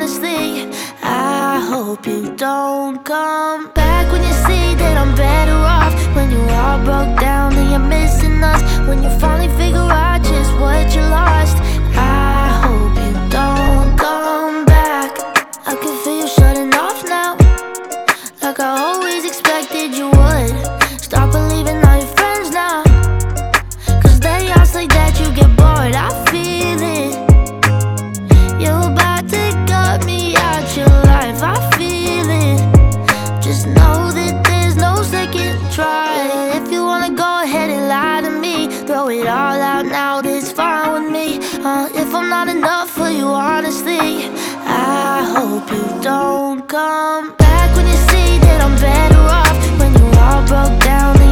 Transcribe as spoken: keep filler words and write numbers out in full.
honestly. I hope you don't come back when you see that I'm better off. When you all broke down and you're missing us. When you finally figure out just what you lost. I hope you don't come back. I can feel you shutting off now, like I always expected you would. Stop believing all your friends now, cause they all say that you get bored. I feel it, you're about to cut me out your life. I feel it, just know that there's no second try. If you wanna go ahead and lie to me, throw it all out now, that's fine with me. uh, If I'm not enough for you, honestly, I hope you don't come back when you see that I'm better off. When you all broke down and